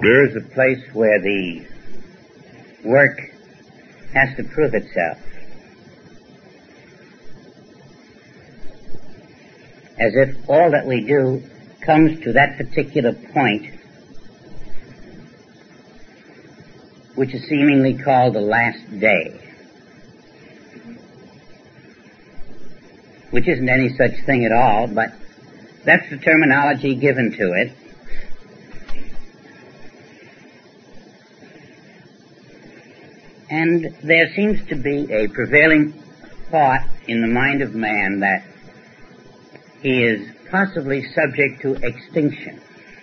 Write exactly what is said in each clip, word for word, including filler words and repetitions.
There is a place where the work has to prove itself. As if all that we do comes to that particular point, which is seemingly called the last day, which isn't any such thing at all, but that's the terminology given to it. And there seems to be a prevailing thought in the mind of man that he is possibly subject to extinction.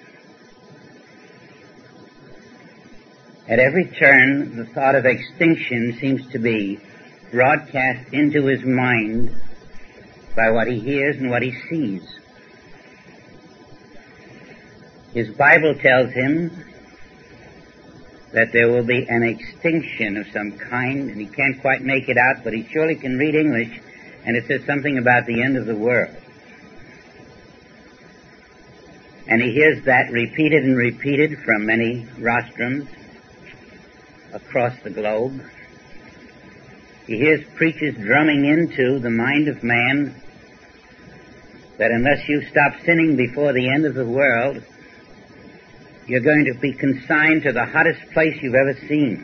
At every turn, the thought of extinction seems to be broadcast into his mind by what he hears and what he sees. His Bible tells him that there will be an extinction of some kind, and he can't quite make it out, but he surely can read English, and it says something about the end of the world. And he hears that repeated and repeated from many rostrums across the globe. He hears preachers drumming into the mind of man that unless you stop sinning before the end of the world, you're going to be consigned to the hottest place you've ever seen.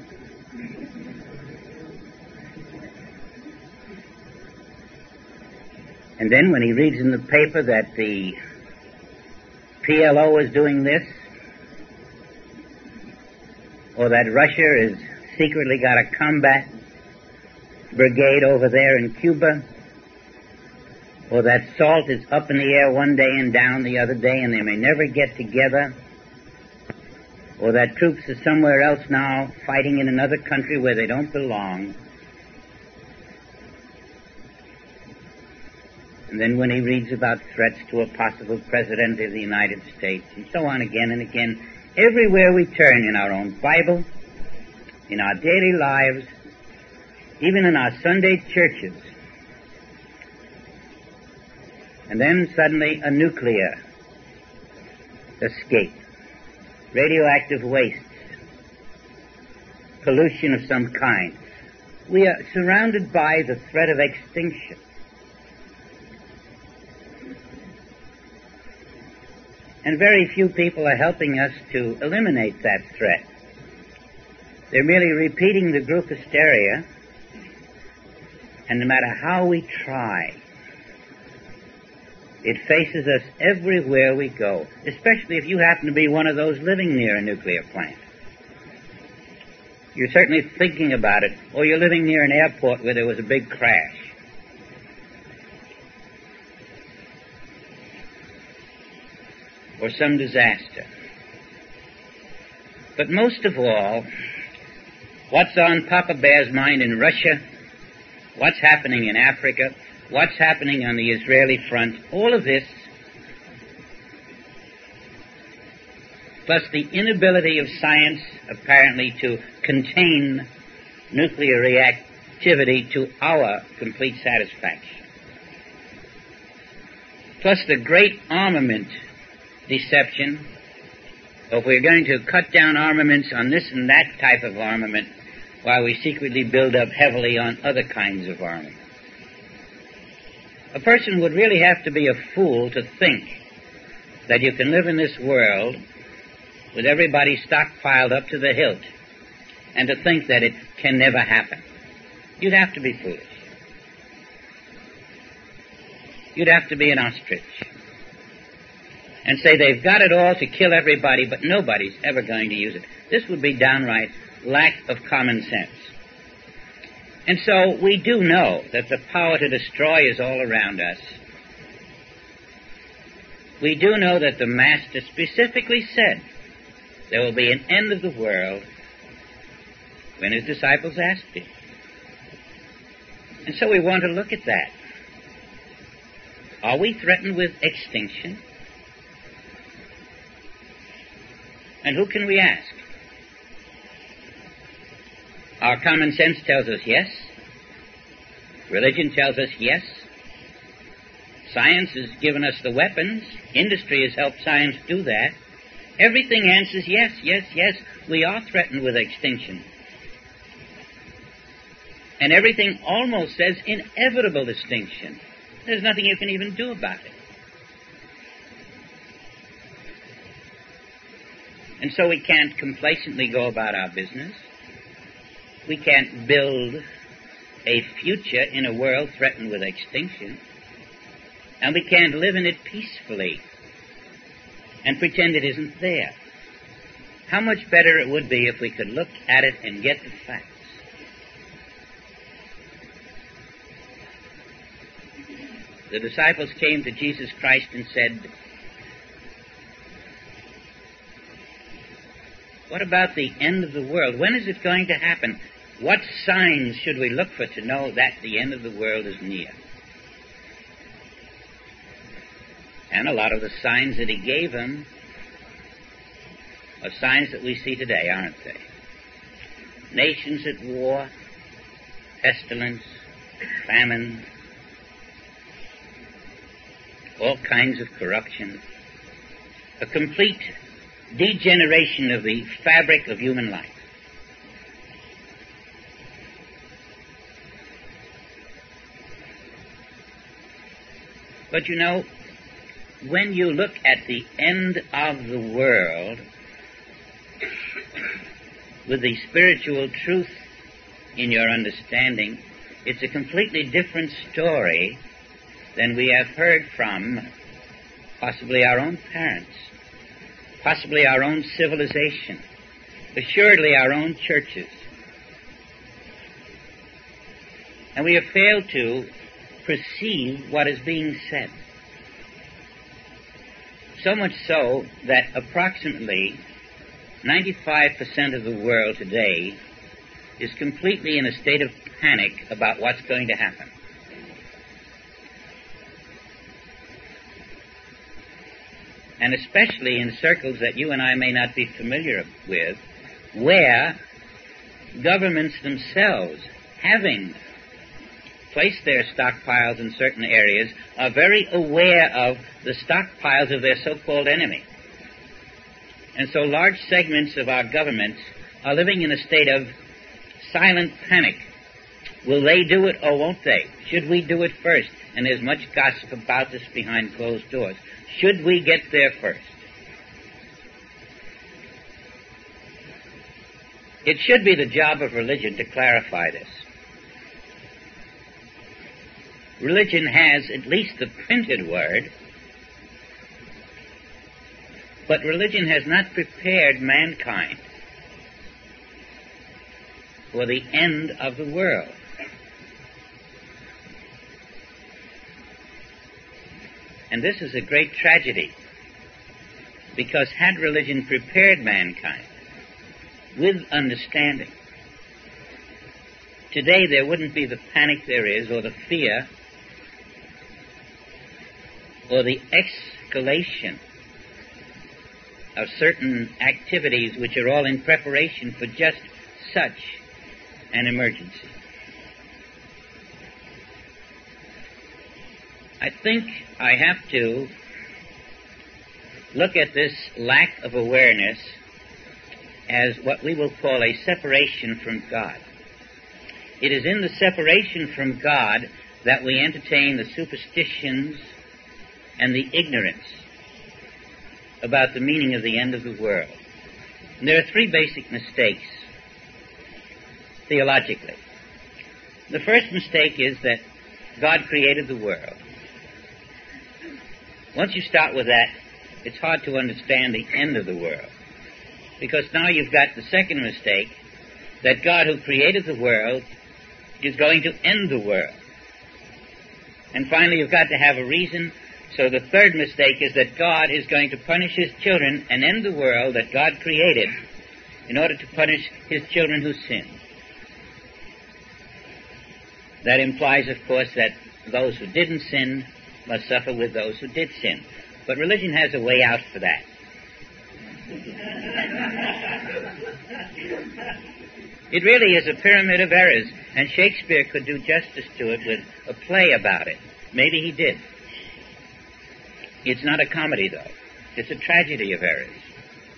And then when he reads in the paper that the P L O is doing this, or that Russia has secretly got a combat brigade over there in Cuba, or that SALT is up in the air one day and down the other day and they may never get together, or that troops are somewhere else now fighting in another country where they don't belong. And then when he reads about threats to a possible president of the United States, and so on again and again, everywhere we turn in our own Bible, in our daily lives, even in our Sunday churches. And then suddenly a nuclear escape, radioactive wastes, pollution of some kind. We are surrounded by the threat of extinction. And very few people are helping us to eliminate that threat. They're merely repeating the group hysteria, and no matter how we try, it faces us everywhere we go, especially if you happen to be one of those living near a nuclear plant. You're certainly thinking about it, or you're living near an airport where there was a big crash. Or some disaster. But most of all, what's on Papa Bear's mind in Russia, what's happening in Africa, what's happening on the Israeli front, all of this, plus the inability of science apparently to contain nuclear reactivity to our complete satisfaction, plus the great armament deception. If we're going to cut down armaments on this and that type of armament while we secretly build up heavily on other kinds of armament. A person would really have to be a fool to think that you can live in this world with everybody stockpiled up to the hilt and to think that it can never happen. You'd have to be foolish. You'd have to be an ostrich and say they've got it all to kill everybody, but nobody's ever going to use it. This would be downright lack of common sense. And so we do know that the power to destroy is all around us. We do know that the Master specifically said there will be an end of the world when his disciples asked him. And so we want to look at that. Are we threatened with extinction? And who can we ask? Our common sense tells us yes. Religion tells us yes. Science has given us the weapons. Industry has helped science do that. Everything answers yes, yes, yes. We are threatened with extinction. And everything almost says inevitable extinction. There's nothing you can even do about it. And so we can't complacently go about our business. We can't build a future in a world threatened with extinction. And we can't live in it peacefully and pretend it isn't there. How much better it would be if we could look at it and get the facts. The disciples came to Jesus Christ and said, "What about the end of the world? When is it going to happen? What signs should we look for to know that the end of the world is near?" And a lot of the signs that he gave them are signs that we see today, aren't they? Nations at war, pestilence, famine, all kinds of corruption, a complete degeneration of the fabric of human life. But you know, when you look at the end of the world with the spiritual truth in your understanding, it's a completely different story than we have heard from possibly our own parents, possibly our own civilization, assuredly our own churches. And we have failed to perceive what is being said. So much so that approximately ninety-five percent of the world today is completely in a state of panic about what's going to happen. And especially in circles that you and I may not be familiar with, where governments themselves, having placed their stockpiles in certain areas, are very aware of the stockpiles of their so-called enemy. And so large segments of our governments are living in a state of silent panic. Will they do it or won't they? Should we do it first? And there's much gossip about this behind closed doors. Should we get there first? It should be the job of religion to clarify this. Religion has at least the printed word, but religion has not prepared mankind for the end of the world. And this is a great tragedy, because had religion prepared mankind with understanding, today there wouldn't be the panic there is, or the fear, or the escalation of certain activities which are all in preparation for just such an emergency. I think I have to look at this lack of awareness as what we will call a separation from God. It is in the separation from God that we entertain the superstitions and the ignorance about the meaning of the end of the world. And there are three basic mistakes theologically. The first mistake is that God created the world. Once you start with that, it's hard to understand the end of the world. Because now you've got the second mistake, that God who created the world is going to end the world. And finally, you've got to have a reason. So the third mistake is that God is going to punish his children and end the world that God created in order to punish his children who sin. That implies, of course, that those who didn't sin must suffer with those who did sin. But religion has a way out for that. It really is a pyramid of errors, and Shakespeare could do justice to it with a play about it. Maybe he did. It's not a comedy, though. It's a tragedy of errors.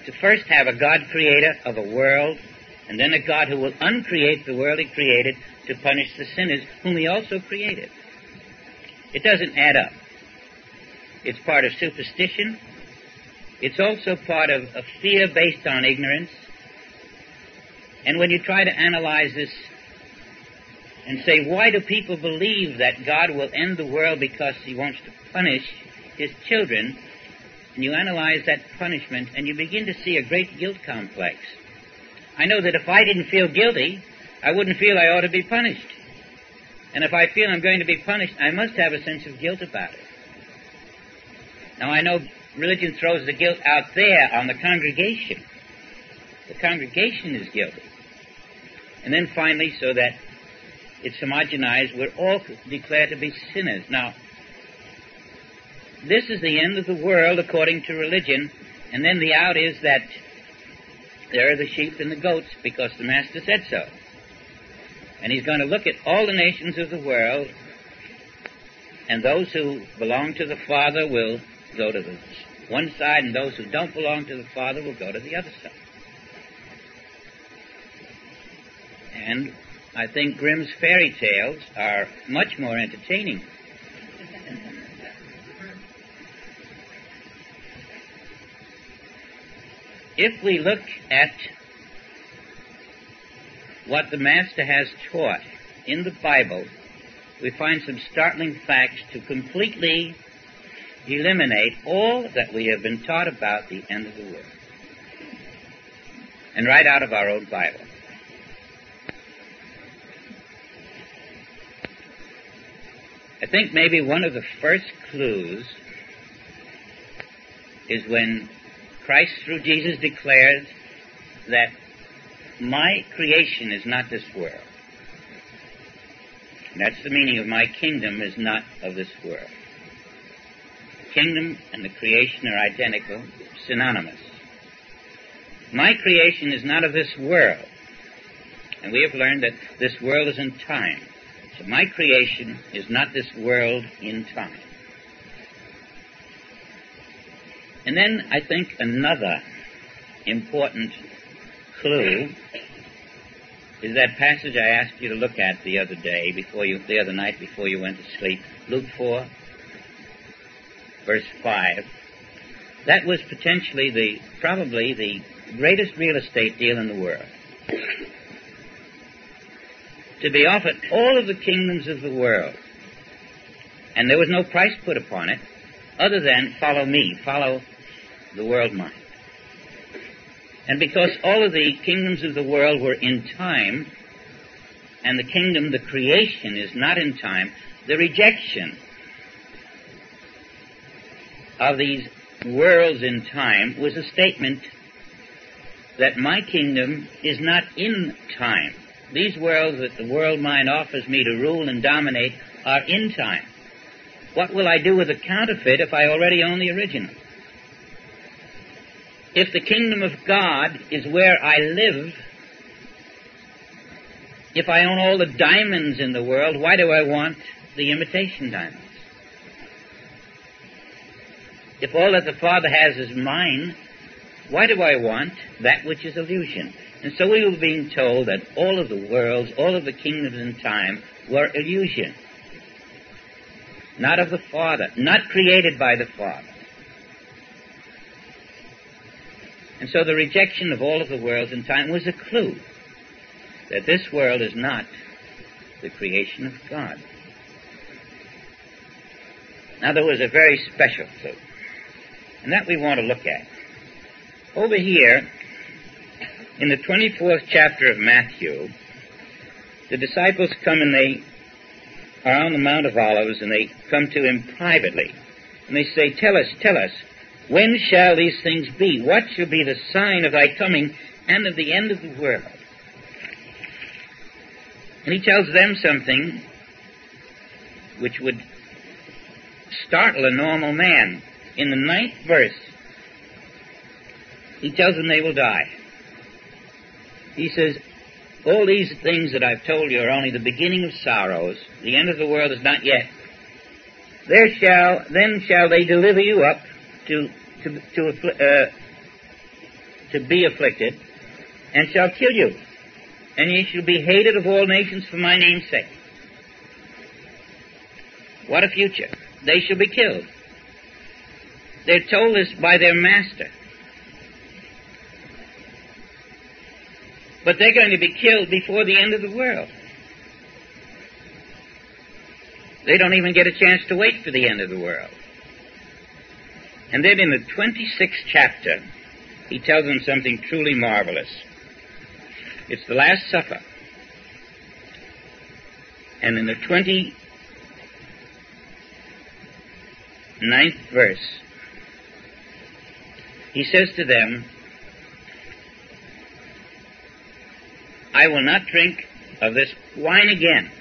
to first have a God creator of a world, and then a God who will uncreate the world he created to punish the sinners whom he also created. It doesn't add up. It's part of superstition. It's also part of a fear based on ignorance. And when you try to analyze this and say, why do people believe that God will end the world because he wants to punish his children? And you analyze that punishment and you begin to see a great guilt complex. I know that if I didn't feel guilty, I wouldn't feel I ought to be punished. And if I feel I'm going to be punished, I must have a sense of guilt about it. Now, I know religion throws the guilt out there on the congregation. The congregation is guilty. And then finally, so that it's homogenized, we're all declared to be sinners. Now, this is the end of the world according to religion, and then the out is that there are the sheep and the goats because the Master said so. And he's going to look at all the nations of the world, and those who belong to the Father will go to the one side, and those who don't belong to the Father will go to the other side. And I think Grimm's fairy tales are much more entertaining. If we look at what the Master has taught in the Bible, we find some startling facts to completely eliminate all that we have been taught about the end of the world. And right out of our own Bible. I think maybe one of the first clues is when Christ through Jesus declares that my creation is not this world. And that's the meaning of my kingdom is not of this world. The kingdom and the creation are identical, synonymous. My creation is not of this world. And we have learned that this world is in time. So my creation is not this world in time. And then I think another important clue is that passage I asked you to look at the other day, before you, the other night before you went to sleep, Luke four, verse five. That was potentially the, probably the greatest real estate deal in the world. To be offered all of the kingdoms of the world. And there was no price put upon it other than follow me, follow the world mind. And because all of the kingdoms of the world were in time, and the kingdom, the creation, is not in time, the rejection of these worlds in time was a statement that my kingdom is not in time. These worlds that the world mind offers me to rule and dominate are in time. What will I do with the counterfeit if I already own the original? If the kingdom of God is where I live, if I own all the diamonds in the world, why do I want the imitation diamonds? If all that the Father has is mine, why do I want that which is illusion? And so we were being told that all of the worlds, all of the kingdoms in time were illusion. Not of the Father, not created by the Father. And so the rejection of all of the worlds in time was a clue that this world is not the creation of God. Now there was a very special clue, and that we want to look at. Over here, in the twenty-fourth chapter of Matthew, the disciples come and they are on the Mount of Olives, and they come to him privately. And they say, tell us, tell us, when shall these things be? What shall be the sign of thy coming and of the end of the world? And he tells them something which would startle a normal man. In the ninth verse, he tells them they will die. He says, all these things that I've told you are only the beginning of sorrows. The end of the world is not yet. There shall, then shall they deliver you up to, to, to, uh, to be afflicted, and shall kill you. And ye shall be hated of all nations for my name's sake. What a future. They shall be killed. They're told this by their master. But they're going to be killed before the end of the world. They don't even get a chance to wait for the end of the world. And then in the twenty-sixth chapter, he tells them something truly marvelous. It's the Last Supper. And in the twenty-ninth verse, he says to them, I will not drink of this wine again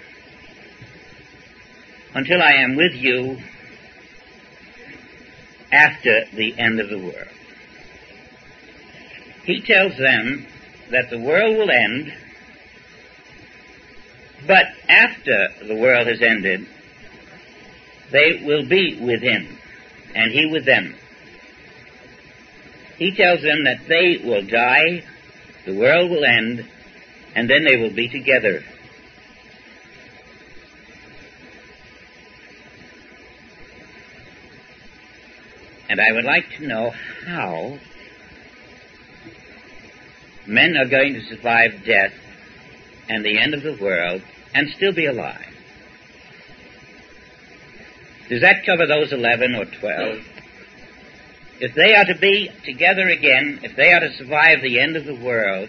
until I am with you after the end of the world. He tells them that the world will end, but after the world has ended, they will be with him, and he with them. He tells them that they will die, the world will end, and then they will be together. And I would like to know how men are going to survive death and the end of the world and still be alive. Does that cover those eleven or twelve? If they are to be together again, if they are to survive the end of the world,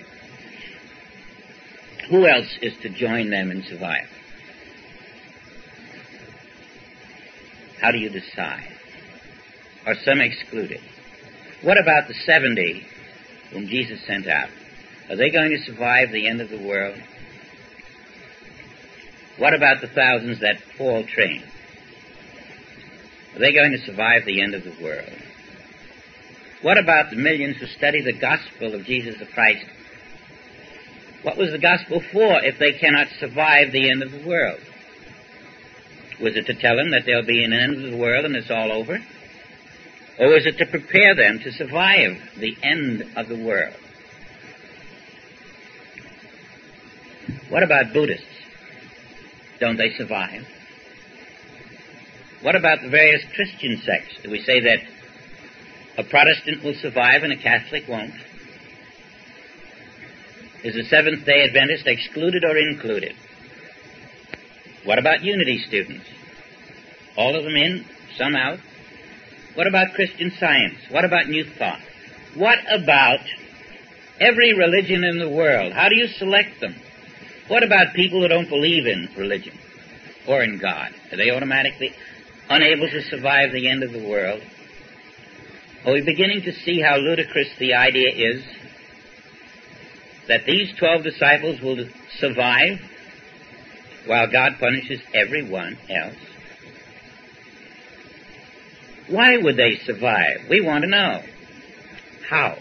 who else is to join them and survive? How do you decide? Are some excluded? What about the seventy whom Jesus sent out? Are they going to survive the end of the world? What about the thousands that Paul trained? Are they going to survive the end of the world? What about the millions who study the gospel of Jesus the Christ? What was the gospel for if they cannot survive the end of the world? Was it to tell them that there'll be an end of the world and it's all over? Or was it to prepare them to survive the end of the world? What about Buddhists? Don't they survive? What about the various Christian sects? Do we say that a Protestant will survive and a Catholic won't? Is the Seventh-day Adventist excluded or included? What about Unity students? All of them in, some out? What about Christian Science? What about New Thought? What about every religion in the world? How do you select them? What about people who don't believe in religion or in God? Are they automatically unable to survive the end of the world? Are we beginning to see how ludicrous the idea is that these twelve disciples will survive while God punishes everyone else? Why would they survive? We want to know. How?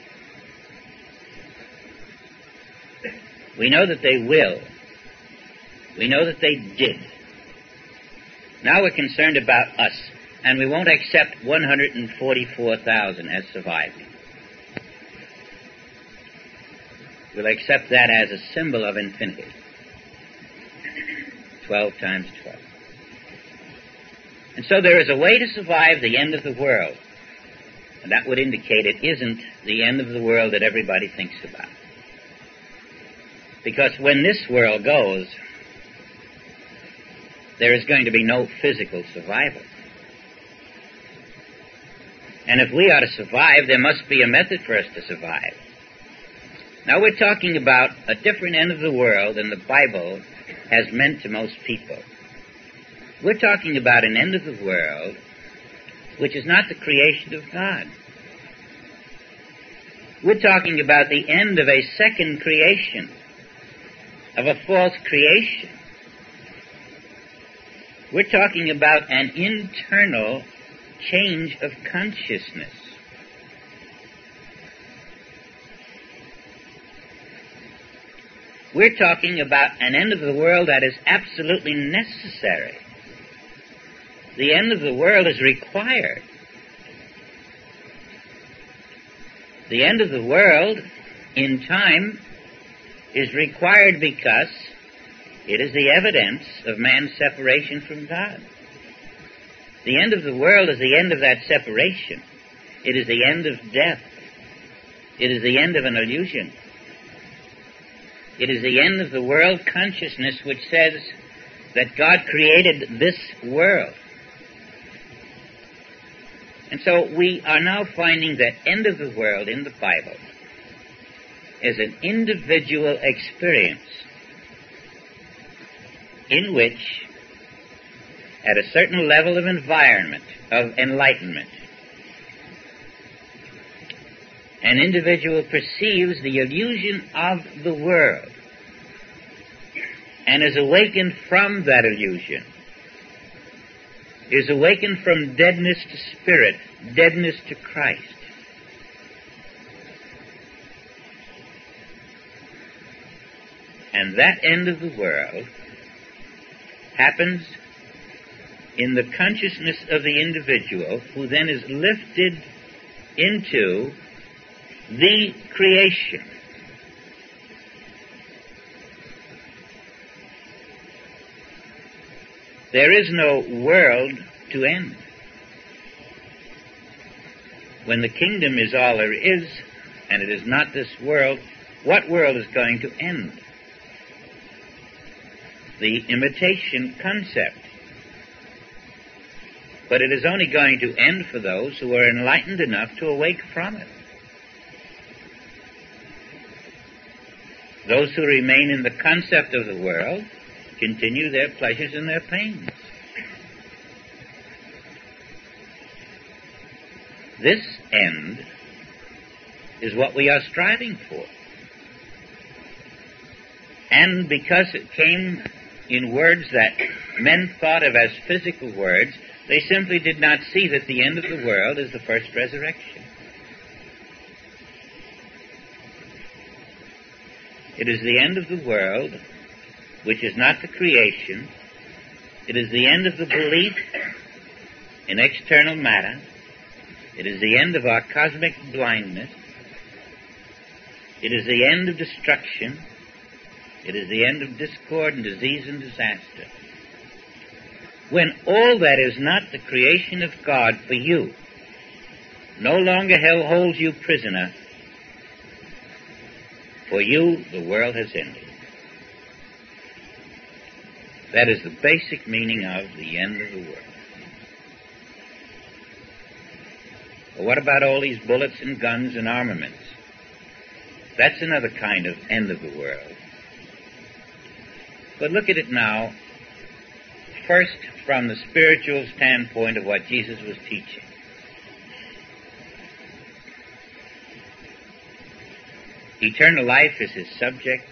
We know that they will. We know that they did. Now we're concerned about us, and we won't accept one hundred forty-four thousand as surviving. We'll accept that as a symbol of infinity. Twelve times twelve. And so there is a way to survive the end of the world. And that would indicate it isn't the end of the world that everybody thinks about. Because when this world goes, there is going to be no physical survival. And if we are to survive, there must be a method for us to survive. Now we're talking about a different end of the world than the Bible has meant to most people. We're talking about an end of the world which is not the creation of God. We're talking about the end of a second creation, of a false creation. We're talking about an internal change of consciousness. We're talking about an end of the world that is absolutely necessary. The end of the world is required. The end of the world in time is required because it is the evidence of man's separation from God. The end of the world is the end of that separation. It is the end of death. It is the end of an illusion. It is the end of the world consciousness which says that God created this world. And so we are now finding that end of the world in the Bible is an individual experience in which, at a certain level of environment, of enlightenment, an individual perceives the illusion of the world and is awakened from that illusion, is awakened from deadness to spirit, deadness to Christ. And that end of the world happens in the consciousness of the individual, who then is lifted into the creation. There is no world to end. When the kingdom is all there is, and it is not this world, what world is going to end? The imitation concept. But it is only going to end for those who are enlightened enough to awake from it. Those who remain in the concept of the world continue their pleasures and their pains. This end is what we are striving for. And because it came in words that men thought of as physical words, they simply did not see that the end of the world is the first resurrection. It is the end of the world, which is not the creation. It is the end of the belief in external matter. It is the end of our cosmic blindness. It is the end of destruction. It is the end of discord and disease and disaster. When all that is not the creation of God for you no longer holds you prisoner, for you the world has ended. That is the basic meaning of the end of the world. But what about all these bullets and guns and armaments? That's another kind of end of the world. But look at it now, first from the spiritual standpoint of what Jesus was teaching. Eternal life is his subject.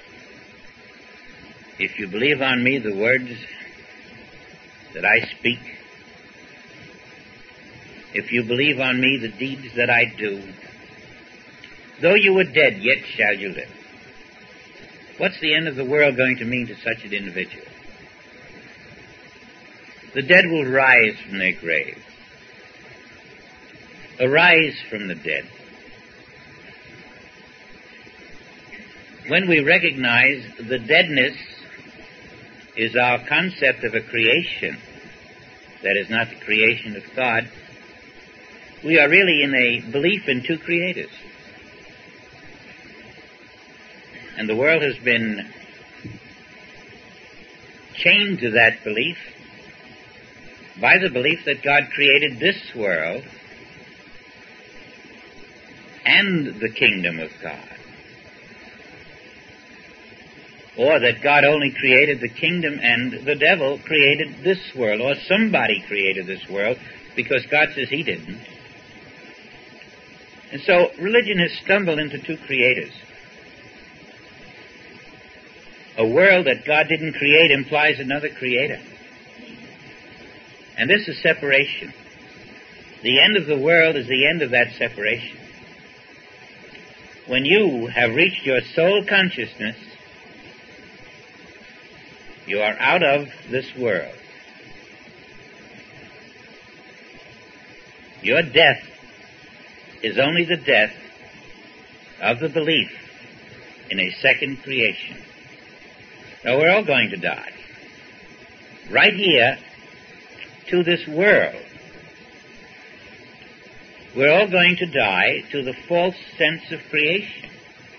If you believe on me the words that I speak, if you believe on me the deeds that I do, though you were dead, yet shall you live. What's the end of the world going to mean to such an individual? The dead will rise from their grave. Arise from the dead. When we recognize the deadness is our concept of a creation that is not the creation of God, we are really in a belief in two creators. And the world has been chained to that belief by the belief that God created this world and the kingdom of God. Or that God only created the kingdom and the devil created this world, or somebody created this world, because God says he didn't. And so religion has stumbled into two creators. A world that God didn't create implies another creator. And this is separation. The end of the world is the end of that separation. When you have reached your soul consciousness, you are out of this world. Your death is only the death of the belief in a second creation. Now, we're all going to die. Right here, to this world. We're all going to die to the false sense of creation.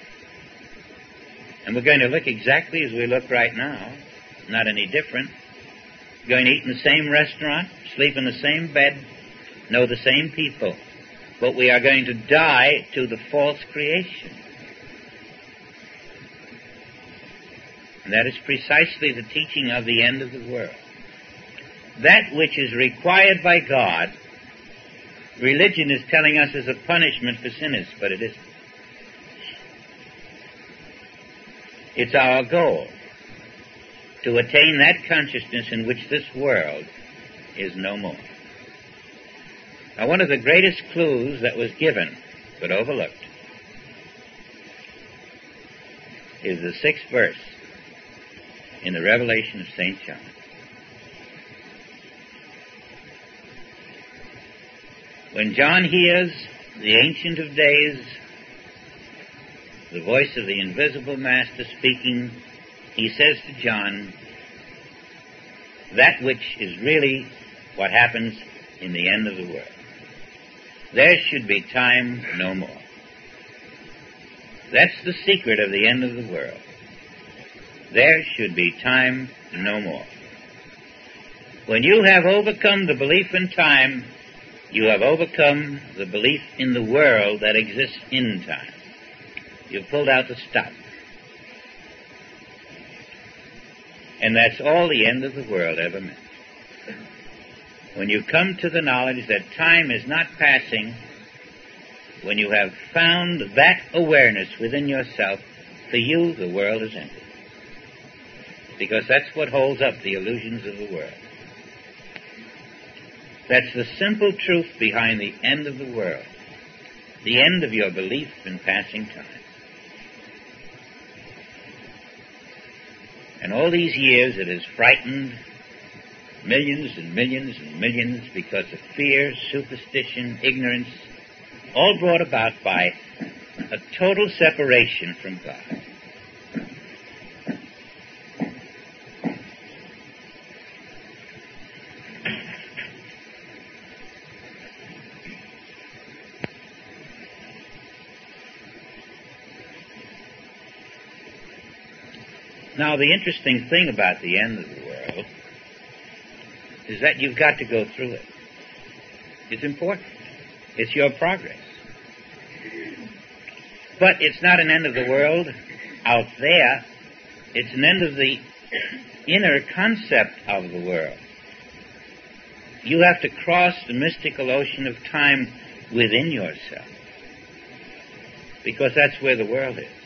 And we're going to look exactly as we look right now, not any different. We're going to eat in the same restaurant, sleep in the same bed, know the same people. But we are going to die to the false creation. And that is precisely the teaching of the end of the world. That which is required by God, religion is telling us is a punishment for sinners, but it isn't. It's our goal to attain that consciousness in which this world is no more. Now, one of the greatest clues that was given, but overlooked, is the sixth verse in the Revelation of Saint John. When John hears the Ancient of Days, the voice of the invisible Master speaking, he says to John, that which is really what happens in the end of the world. There should be time no more. That's the secret of the end of the world. There should be time no more. When you have overcome the belief in time, you have overcome the belief in the world that exists in time. You've pulled out the stop. And that's all the end of the world ever meant. When you come to the knowledge that time is not passing, when you have found that awareness within yourself, for you the world is ended. Because that's what holds up the illusions of the world. That's the simple truth behind the end of the world, the end of your belief in passing time. And all these years it has frightened millions and millions and millions because of fear, superstition, ignorance, all brought about by a total separation from God. Now, the interesting thing about the end of the world is that you've got to go through it. It's important. It's your progress. But it's not an end of the world out there. It's an end of the inner concept of the world. You have to cross the mystical ocean of time within yourself, because that's where the world is.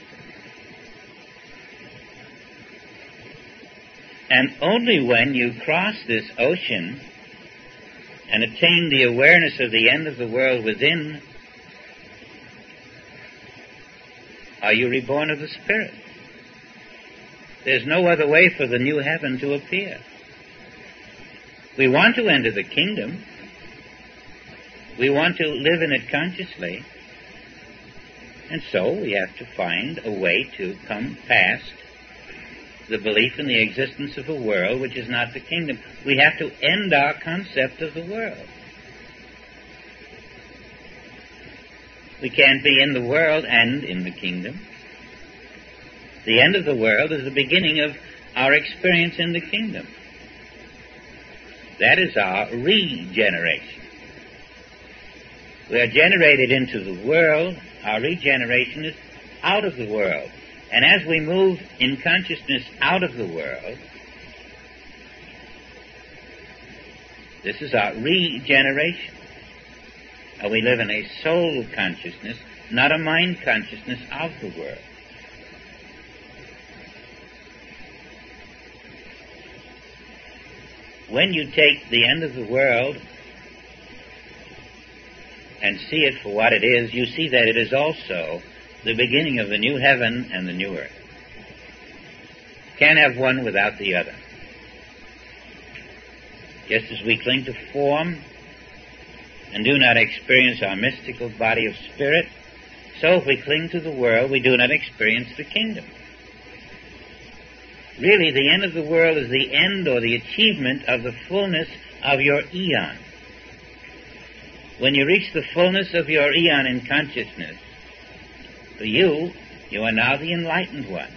And only when you cross this ocean and attain the awareness of the end of the world within are you reborn of the Spirit. There's no other way for the new heaven to appear. We want to enter the kingdom. We want to live in it consciously. And so we have to find a way to come past the belief in the existence of a world which is not the kingdom. We have to end our concept of the world. We can't be in the world and in the kingdom. The end of the world is the beginning of our experience in the kingdom. That is our regeneration. We are generated into the world. Our regeneration is out of the world. And as we move in consciousness out of the world, this is our regeneration. And we live in a soul consciousness, not a mind consciousness of the world. When you take the end of the world and see it for what it is, you see that it is also the beginning of the new heaven and the new earth. Can't have one without the other. Just as we cling to form and do not experience our mystical body of spirit, So if we cling to the world, we do not experience the kingdom. Really, the end of the world is the end or the achievement of the fullness of your eon. When you reach the fullness of your eon in consciousness, for you, you are now the enlightened one,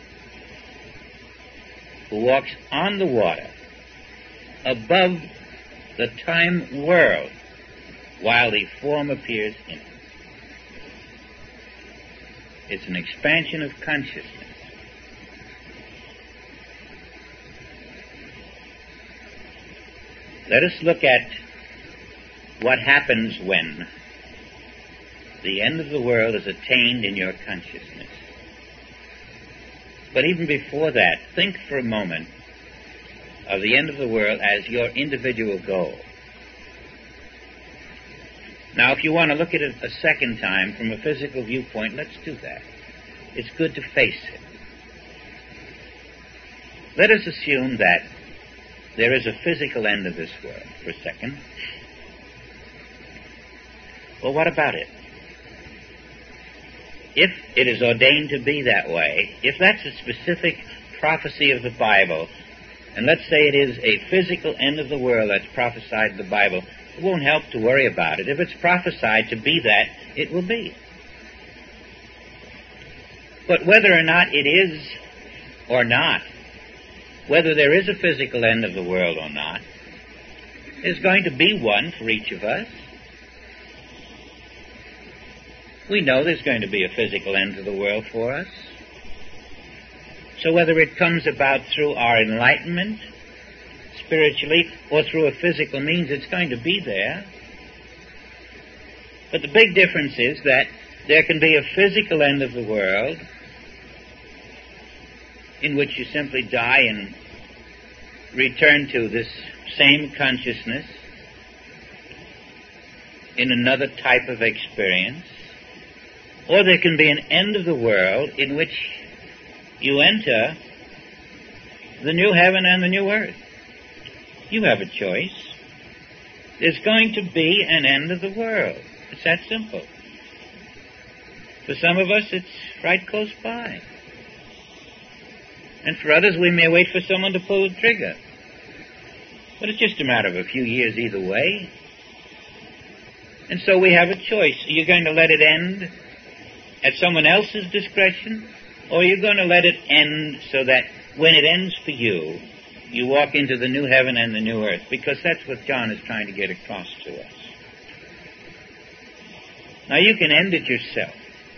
who walks on the water, above the time world, while the form appears in it. It's an expansion of consciousness. Let us look at what happens when the end of the world is attained in your consciousness. But even before that, think for a moment of the end of the world as your individual goal. Now, if you want to look at it a second time from a physical viewpoint, let's do that. It's good to face it. Let us assume that there is a physical end of this world for a second. Well, what about it? If it is ordained to be that way, if that's a specific prophecy of the Bible, and let's say it is a physical end of the world that's prophesied in the Bible, it won't help to worry about it. If it's prophesied to be that, it will be. But whether or not it is or not, whether there is a physical end of the world or not, there's going to be one for each of us. We know there's going to be a physical end to the world for us. So whether it comes about through our enlightenment, spiritually, or through a physical means, it's going to be there. But the big difference is that there can be a physical end of the world in which you simply die and return to this same consciousness in another type of experience. Or there can be an end of the world in which you enter the new heaven and the new earth. You have a choice. There's going to be an end of the world. It's that simple. For some of us, it's right close by. And for others, we may wait for someone to pull the trigger. But it's just a matter of a few years either way. And so we have a choice. Are you going to let it end at someone else's discretion, or are you going to let it end so that when it ends for you, you walk into the new heaven and the new earth? Because that's what John is trying to get across to us. Now, you can end it yourself.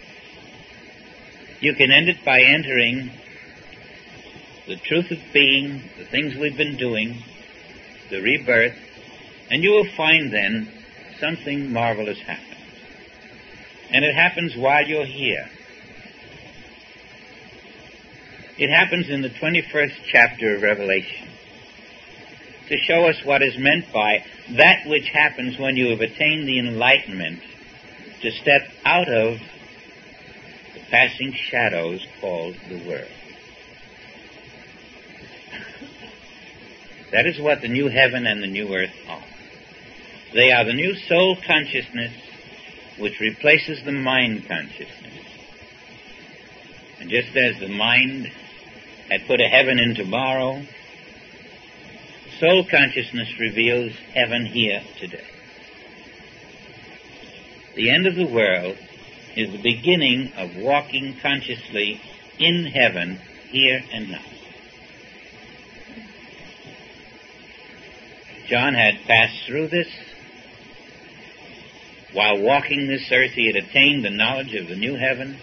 You can end it by entering the truth of being, the things we've been doing, the rebirth, and you will find then something marvelous happen. And it happens while you're here. It happens in the twenty-first chapter of Revelation to show us what is meant by that which happens when you have attained the enlightenment to step out of the passing shadows called the world. That is what the new heaven and the new earth are. They are the new soul consciousness which replaces the mind consciousness. And just as the mind had put a heaven in tomorrow, soul consciousness reveals heaven here today. The end of the world is the beginning of walking consciously in heaven here and now. John had passed through this. While walking this earth, he had attained the knowledge of the new heaven.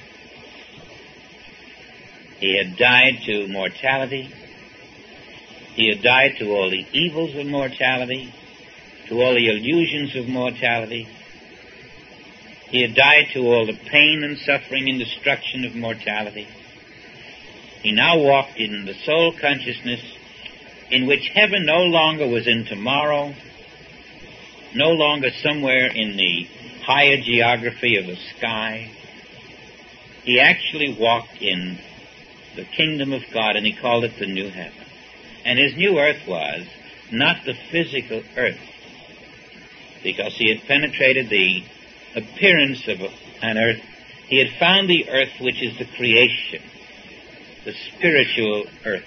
He had died to mortality. He had died to all the evils of mortality, to all the illusions of mortality. He had died to all the pain and suffering and destruction of mortality. He now walked in the soul consciousness in which heaven no longer was in tomorrow, no longer somewhere in the higher geography of the sky. He actually walked in the kingdom of God, and he called it the new heaven. And his new earth was not the physical earth, because he had penetrated the appearance of an earth He had found the earth, which is the creation, the spiritual earth.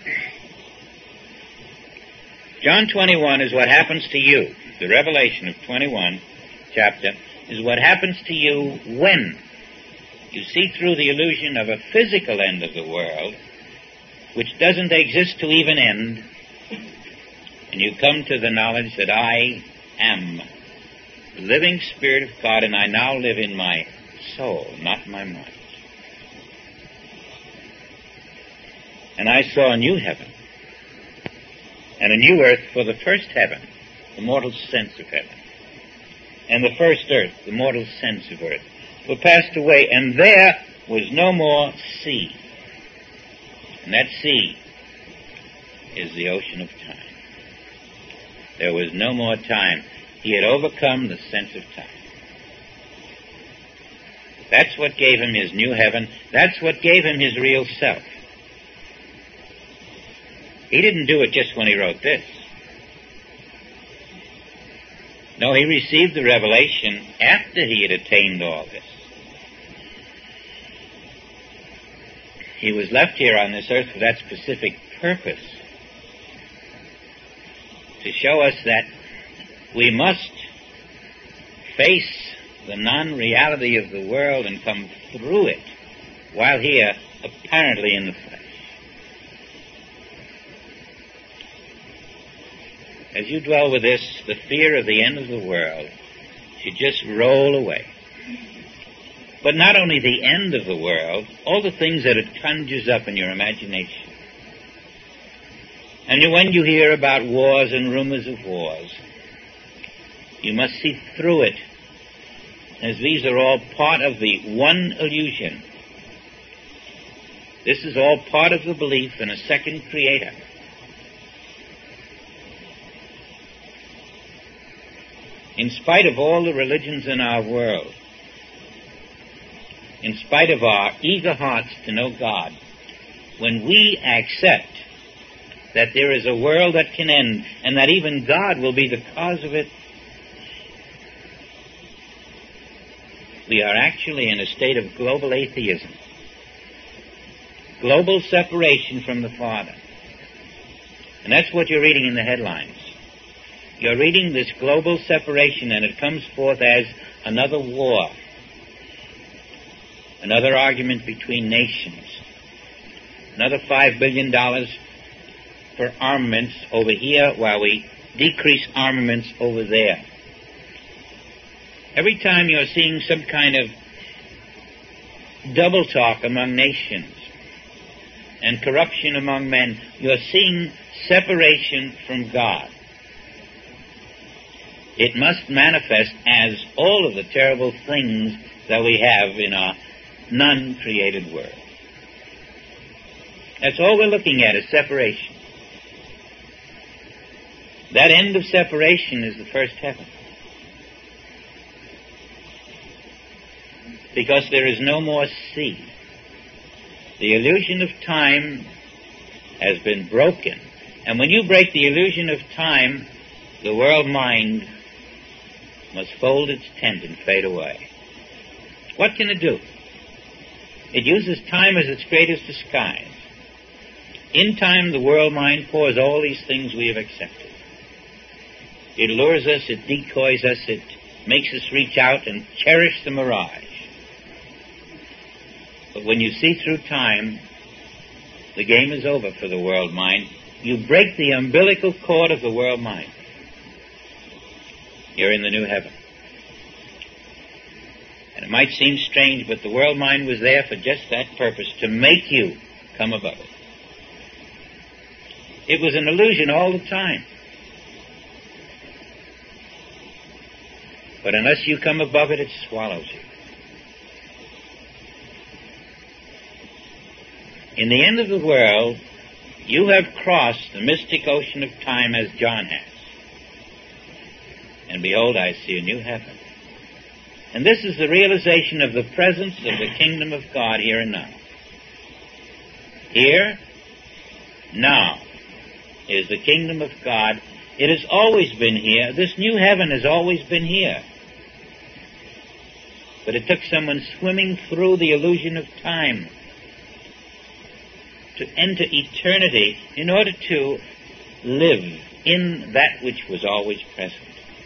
John twenty-one is what happens to you. The revelation of twenty-one chapter is what happens to you when you see through the illusion of a physical end of the world, which doesn't exist to even end, and you come to the knowledge that I am the living Spirit of God, and I now live in my soul, not my mind. And I saw a new heaven and a new earth, for the first heaven, the mortal sense of heaven, and the first earth, the mortal sense of earth, were passed away, and there was no more sea. And that sea is the ocean of time. There was no more time. He had overcome the sense of time. That's what gave him his new heaven. That's what gave him his real self. He didn't do it just when he wrote this. No, he received the revelation after he had attained all this. He was left here on this earth for that specific purpose, to show us that we must face the non-reality of the world and come through it while here, apparently in the flesh. As you dwell with this, the fear of the end of the world should just roll away. But not only the end of the world, all the things that it conjures up in your imagination. And when you hear about wars and rumors of wars, you must see through it, as these are all part of the one illusion. This is all part of the belief in a second creator. In spite of all the religions in our world, in spite of our eager hearts to know God, when we accept that there is a world that can end and that even God will be the cause of it, we are actually in a state of global atheism, global separation from the Father. And that's what you're reading in the headlines. You're reading this global separation, and it comes forth as another war, another argument between nations, another five billion dollars for armaments over here while we decrease armaments over there. Every time you're seeing some kind of double talk among nations and corruption among men, you're seeing separation from God. It must manifest as all of the terrible things that we have in our non-created world. That's all we're looking at, is separation. That end of separation is the first heaven. Because there is no more sea. The illusion of time has been broken. And when you break the illusion of time, the world mind must fold its tent and fade away. What can it do? It uses time as its greatest disguise. In time, the world mind pours all these things we have accepted. It lures us, it decoys us, it makes us reach out and cherish the mirage. But when you see through time, the game is over for the world mind. You break the umbilical cord of the world mind. You're in the new heaven. And it might seem strange, but the world mind was there for just that purpose, to make you come above it. It was an illusion all the time. But unless you come above it, it swallows you. In the end of the world, you have crossed the mystic ocean of time as John has. And behold, I see a new heaven. And this is the realization of the presence of the kingdom of God here and now. Here, now, is the kingdom of God. It has always been here. This new heaven has always been here. But it took someone swimming through the illusion of time to enter eternity in order to live in that which was always present.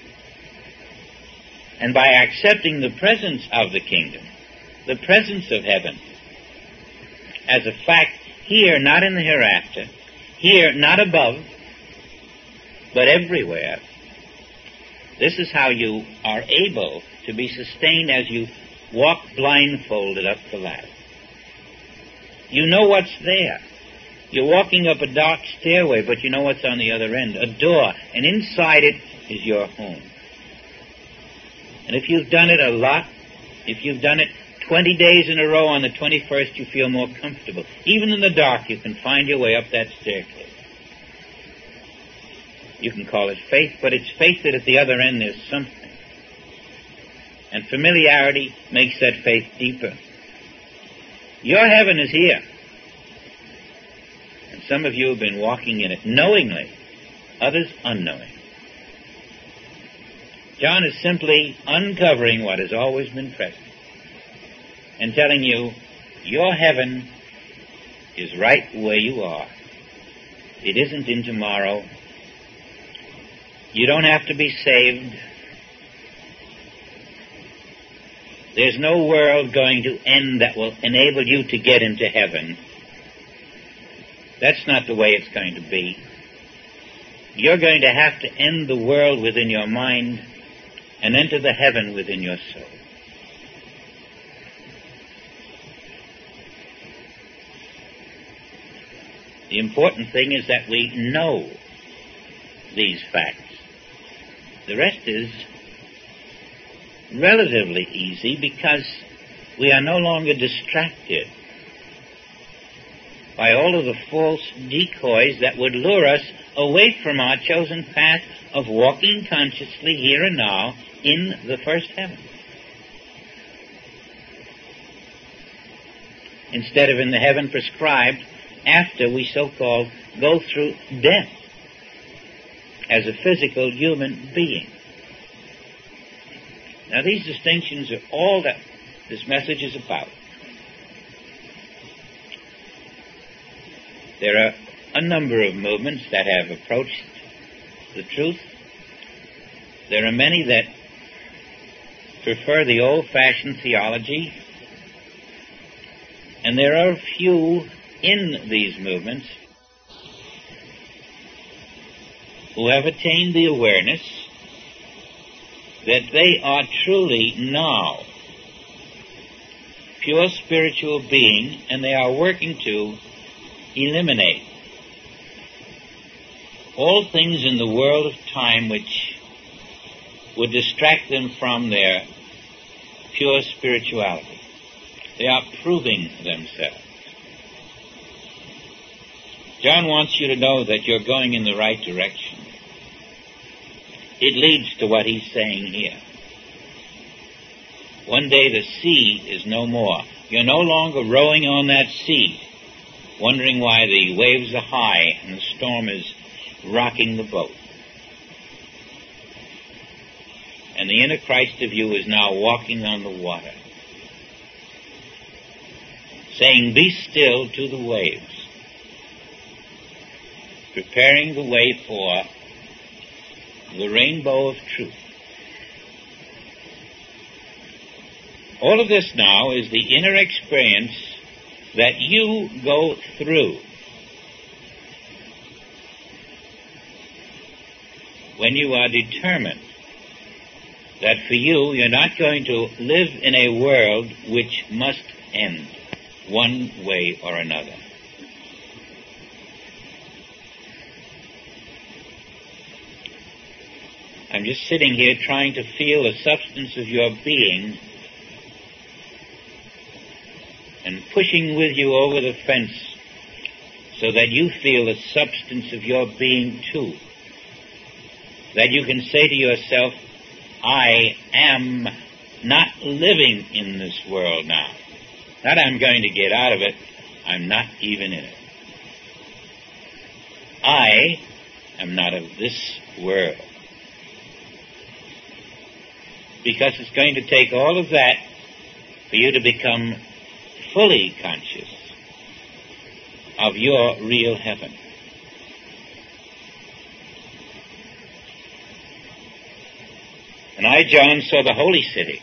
And by accepting the presence of the kingdom, the presence of heaven, as a fact here, not in the hereafter, here, not above, but everywhere, this is how you are able to be sustained as you walk blindfolded up the ladder. You know what's there. You're walking up a dark stairway, but you know what's on the other end, a door, and inside it is your home. And if you've done it a lot, if you've done it twenty days in a row, on the twenty-first you feel more comfortable. Even in the dark, you can find your way up that staircase. You can call it faith, but it's faith that at the other end there's something. And familiarity makes that faith deeper. Your heaven is here. And some of you have been walking in it knowingly, others unknowing. John is simply uncovering what has always been present and telling you, your heaven is right where you are. It isn't in tomorrow. You don't have to be saved. There's no world going to end that will enable you to get into heaven. That's not the way it's going to be. You're going to have to end the world within your mind and enter the heaven within your soul. The important thing is that we know these facts. The rest is relatively easy because we are no longer distracted by all of the false decoys that would lure us away from our chosen path of walking consciously here and now in the first heaven, instead of in the heaven prescribed after we so-called go through death as a physical human being. Now, these distinctions are all that this message is about. There are a number of movements that have approached the truth. There are many that prefer the old-fashioned theology, and there are a few in these movements who have attained the awareness that they are truly now pure spiritual being, and they are working to eliminate all things in the world of time which would distract them from their pure spirituality. They are proving themselves. John wants you to know that you're going in the right direction. It leads to what he's saying here. One day the sea is no more. You're no longer rowing on that sea, wondering why the waves are high and the storm is rocking the boat. And the inner Christ of you is now walking on the water, saying, "Be still," to the waves, preparing the way for the rainbow of truth. All of this now is the inner experience that you go through when you are determined that for you, you're not going to live in a world which must end one way or another. I'm just sitting here trying to feel the substance of your being and pushing with you over the fence so that you feel the substance of your being too. That you can say to yourself, I am not living in this world now. Not I'm going to get out of it, I'm not even in it. I am not of this world. Because it's going to take all of that for you to become fully conscious of your real heaven. And I, John, saw the holy city,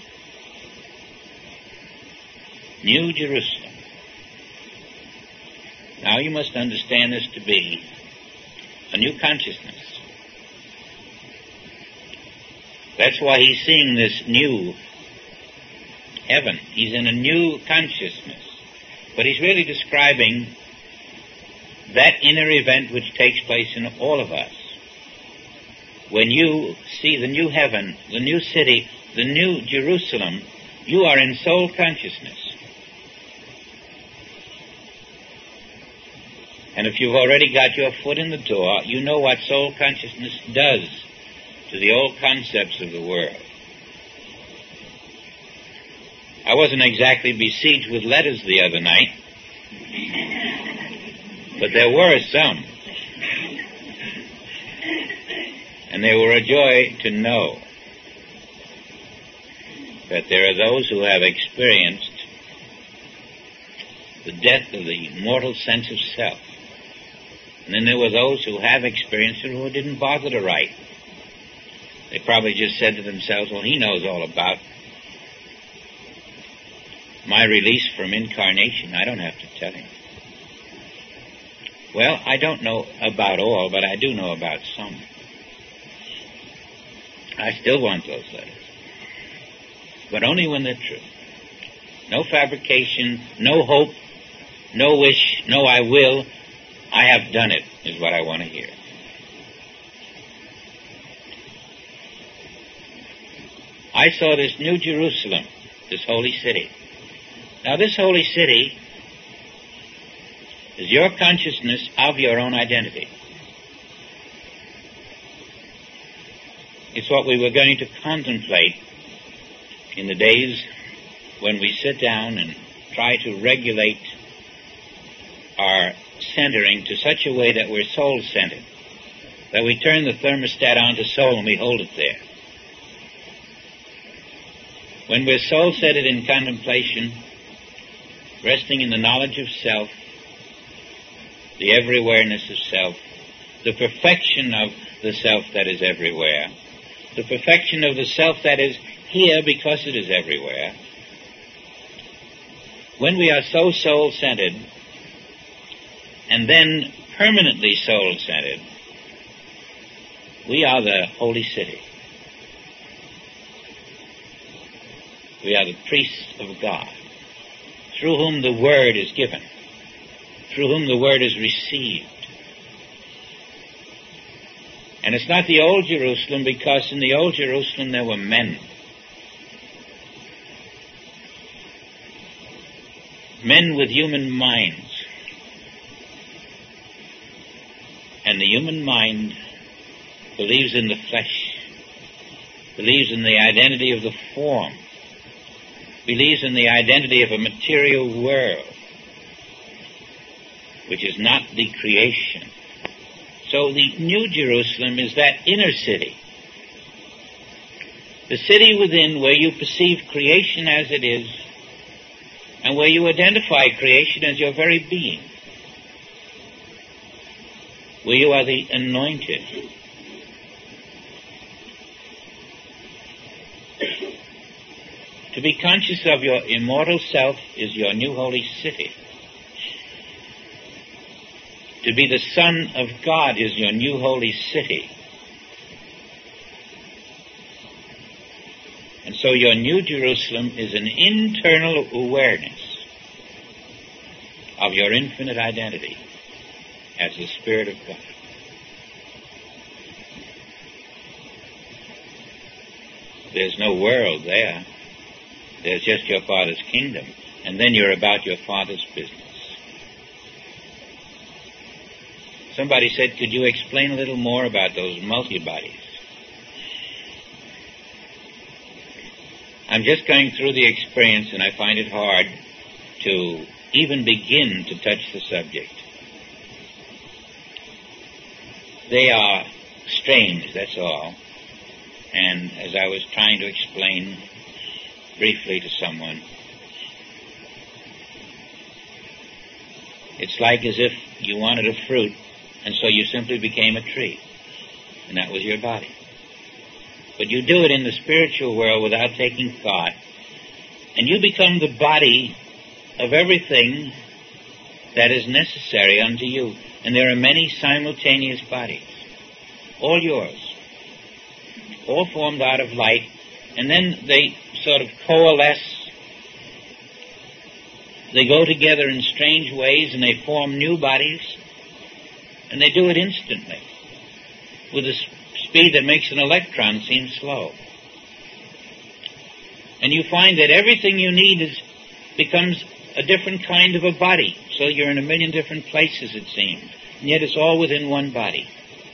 New Jerusalem. Now you must understand this to be a new consciousness. That's why he's seeing this new heaven. He's in a new consciousness. But he's really describing that inner event which takes place in all of us. When you see the new heaven, the new city, the new Jerusalem, you are in soul consciousness. And if you've already got your foot in the door, you know what soul consciousness does to the old concepts of the world. I wasn't exactly besieged with letters the other night, but there were some. And they were a joy to know that there are those who have experienced the death of the mortal sense of self. And then there were those who have experienced it who didn't bother to write. They probably just said to themselves, well, he knows all about my release from incarnation. I don't have to tell him. Well, I don't know about all, but I do know about some. I still want those letters. But only when they're true. No fabrication, no hope, no wish, no I will. I have done it, is what I want to hear. I saw this New Jerusalem, this holy city. Now, this holy city is your consciousness of your own identity. It's what we were going to contemplate in the days when we sit down and try to regulate our centering to such a way that we're soul-centered, that we turn the thermostat on to soul and we hold it there. When we're soul-centered in contemplation, resting in the knowledge of self, the every-awareness of self, the perfection of the self that is everywhere, the perfection of the self that is here because it is everywhere. When we are so soul-centered, and then permanently soul-centered, we are the holy city. We are the priests of God, through whom the word is given, through whom the word is received. And it's not the old Jerusalem, because in the old Jerusalem there were men. Men with human minds. And the human mind believes in the flesh, believes in the identity of the form, believes in the identity of a material world, which is not the creation. So the New Jerusalem is that inner city, the city within where you perceive creation as it is, and where you identify creation as your very being, where you are the anointed. To be conscious of your immortal self is your new holy city. To be the Son of God is your new holy city. And so your New Jerusalem is an internal awareness of your infinite identity as the Spirit of God. There's no world there. There's just your Father's kingdom. And then you're about your Father's business. Somebody said, could you explain a little more about those multi-bodies? I'm just going through the experience, and I find it hard to even begin to touch the subject. They are strange, that's all. And as I was trying to explain briefly to someone, It's like as if you wanted a fruit, and so you simply became a tree, and that was your body. But you do it in the spiritual world without taking thought, and you become the body of everything that is necessary unto you. And there are many simultaneous bodies, all yours, all formed out of light, and then they sort of coalesce. They go together in strange ways, and they form new bodies, and they do it instantly, with a speed that makes an electron seem slow. And you find that everything you need is becomes a different kind of a body. So you're in a million different places, it seems. And yet it's all within one body.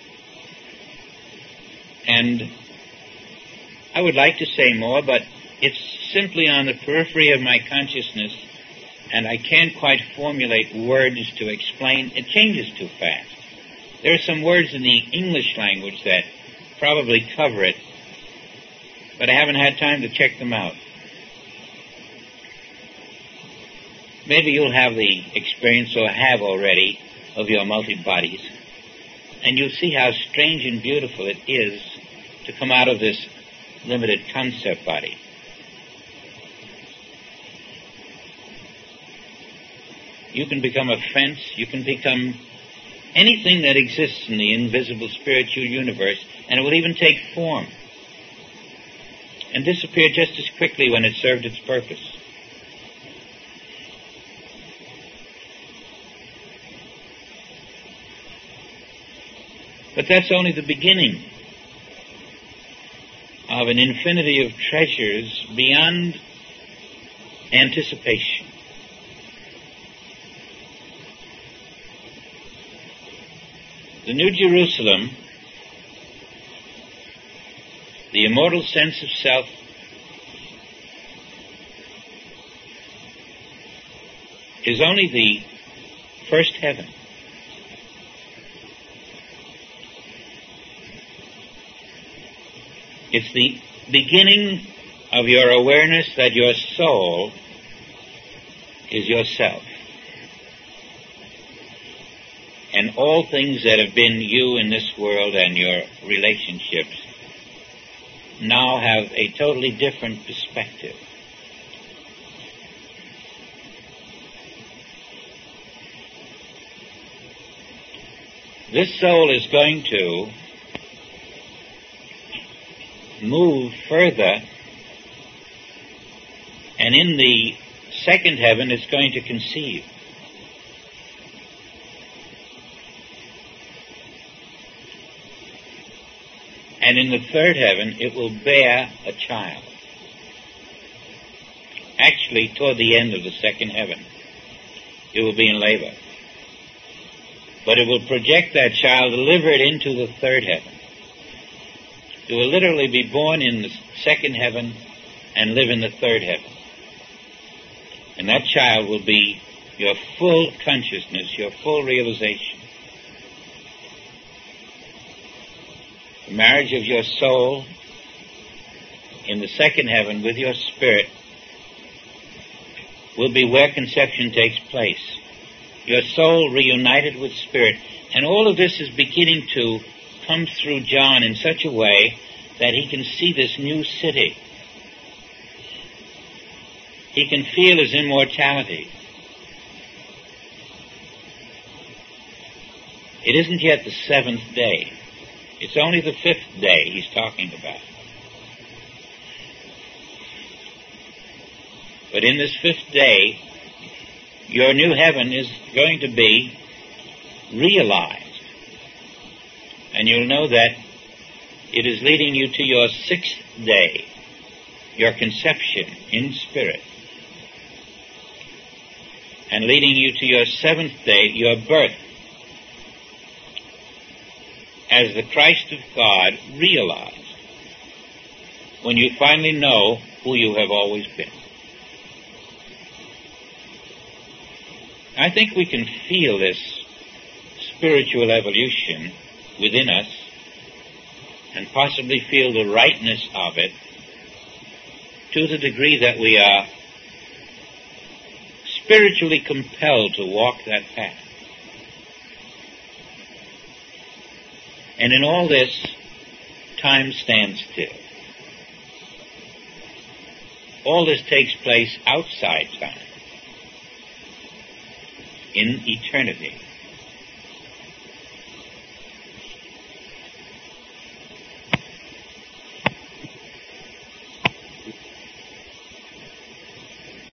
And I would like to say more, but it's simply on the periphery of my consciousness, and I can't quite formulate words to explain. It changes too fast. There are some words in the English language that probably cover it, but I haven't had time to check them out. Maybe you'll have the experience, or have already, of your multi-bodies, and you'll see how strange and beautiful it is to come out of this limited concept body. You can become a fence, you can become anything that exists in the invisible spiritual universe, and it will even take form and disappear just as quickly when it served its purpose. But that's only the beginning of an infinity of treasures beyond anticipation. The New Jerusalem, the immortal sense of self, is only the first heaven. It's the beginning of your awareness that your soul is yourself. And all things that have been you in this world and your relationships now have a totally different perspective. This soul is going to move further, and in the second heaven it's going to conceive. And in the third heaven it will bear a child. Actually, toward the end of the second heaven, it will be in labor. But it will project that child, deliver it into the third heaven. It will literally be born in the second heaven and live in the third heaven. And that child will be your full consciousness, your full realization. The marriage of your soul in the second heaven with your spirit will be where conception takes place. Your soul reunited with spirit. And all of this is beginning to come through John in such a way that he can see this new city. He can feel his immortality. It isn't yet the seventh day. It's only the fifth day he's talking about. But in this fifth day, your new heaven is going to be realized. And you'll know that it is leading you to your sixth day, your conception in spirit, and leading you to your seventh day, your birth, as the Christ of God realized, when you finally know who you have always been. I think we can feel this spiritual evolution within us, and possibly feel the rightness of it to the degree that we are spiritually compelled to walk that path. And in all this, time stands still. All this takes place outside time, in eternity.